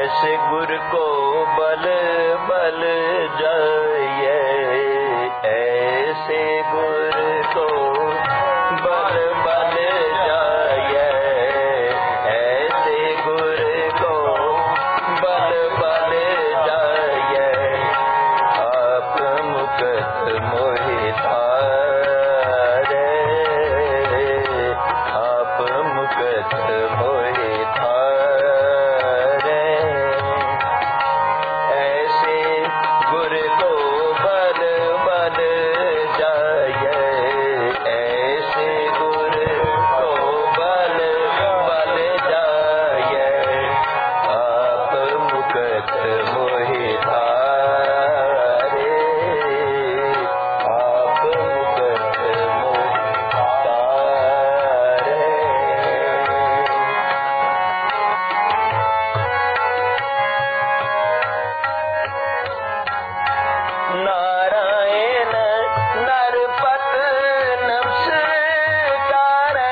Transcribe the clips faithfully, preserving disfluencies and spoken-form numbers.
ऐसे गुर को बल बल जाए, ऐसे गुर को बल बल जाए, ऐसे गुर को बल बल जाए। आप मुकत मोहि थारे, आप मुकत मोहि थारे। ऐसे गुर को बल बल जाए, ऐसे गुर को बल बल जाए। आप मुकत मोहि थारे, आप मुकत मोहि थारे। नारायण नरपत नमस्कारे,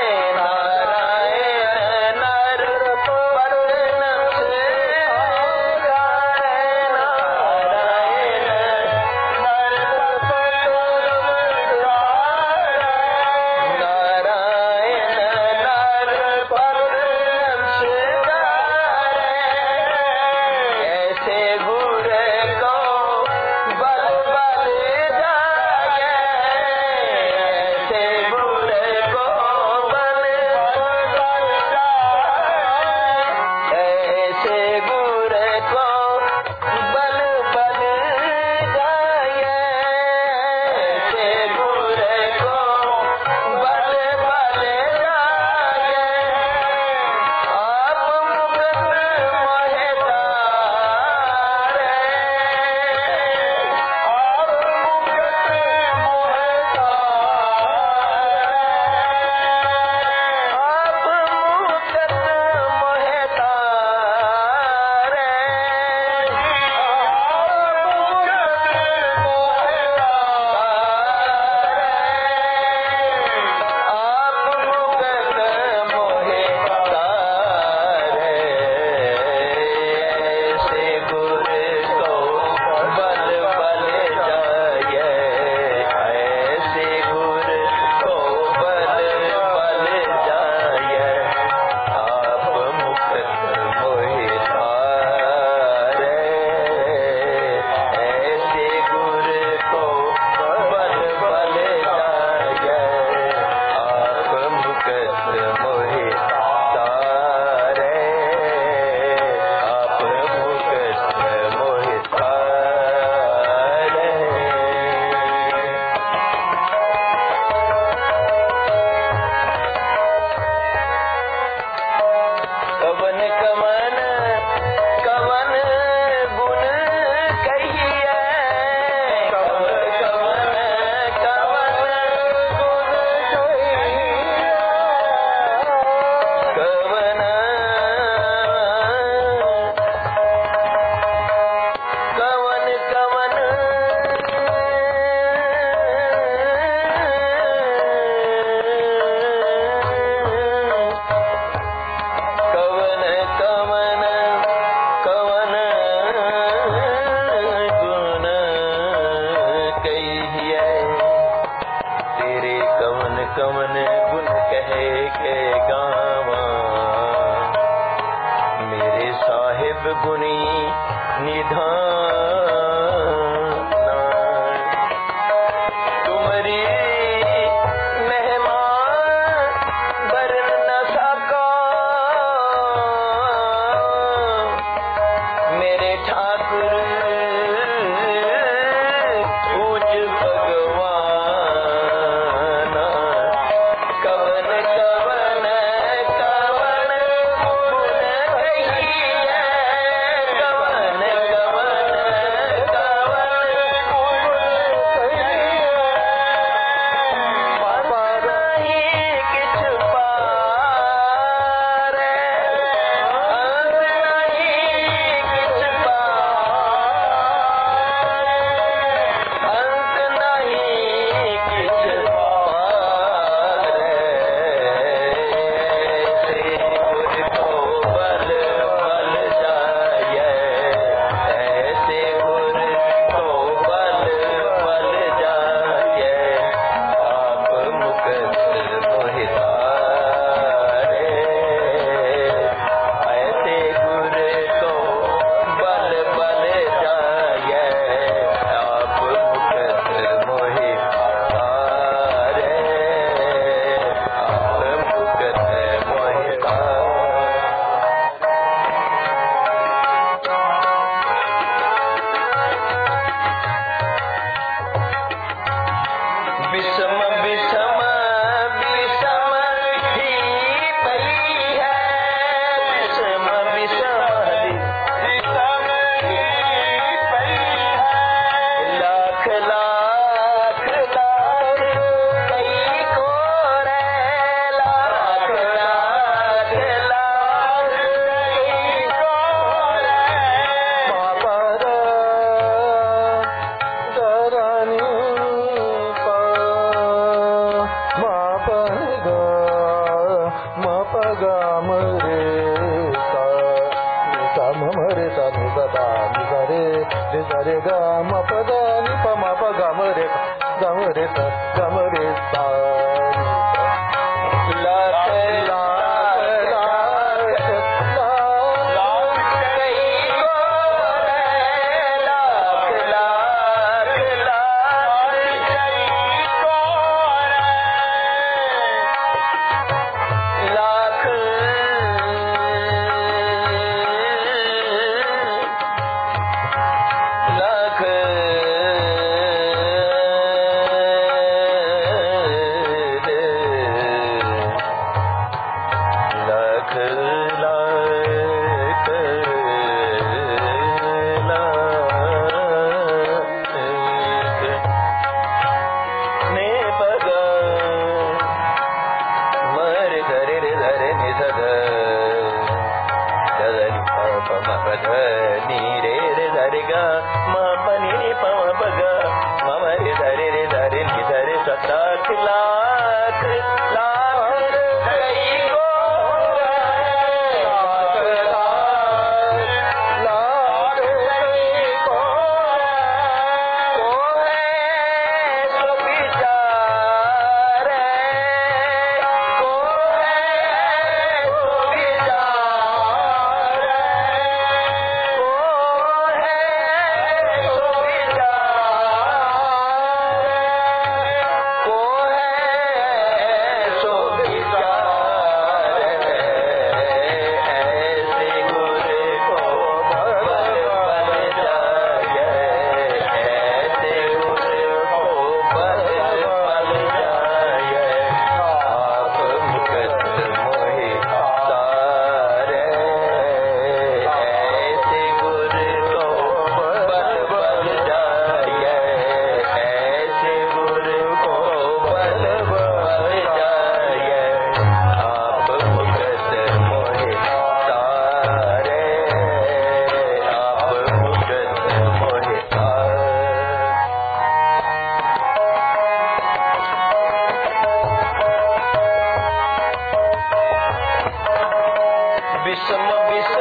नारायण नरपत नमस्कारे, नारायण नरपत नमस्कारे, नारायण नरपत नमस्कारे। ऐसे गुर को बल बल जाए, ऐसे गुर को बल बल जाए, ऐसे गुर को बल बल जाए, ऐसे गुर को बल बल जाए। आप मुकत मोहि थारे, आप मुकत मोहि थारे, आप मुकत मोहि थारे, आप मुकत मोहि थारे। ऐसे गुर को बल बल जाए, ऐसे गुर को बल बल जाए। आप मुकत मोहि थारे, ऐसे गुर को बल बल जाए। आप मुकत मोहि थारे, आप मुकत मोहि थारे। कवन कवन कवन गुण कहिए, कवन कवन कवन गुण कहिए, कवन कवन कवन कवन कवन कवन गुण कहिए। तेरे कवन कवन गुण कहे के गावा, मेरे साहिब गुणी निधाना। तुमरी महिमा बरन न सका, मेरे ठाकुर ऊंच भगवाना। कवन कवन कवन गुण कहिए, पगम रे सा सा म रे सा नि सा दा नि सा रे रे सा रे गा म प दा नि प म प ग म रे ग म रे सा ग म रे सा विषम विष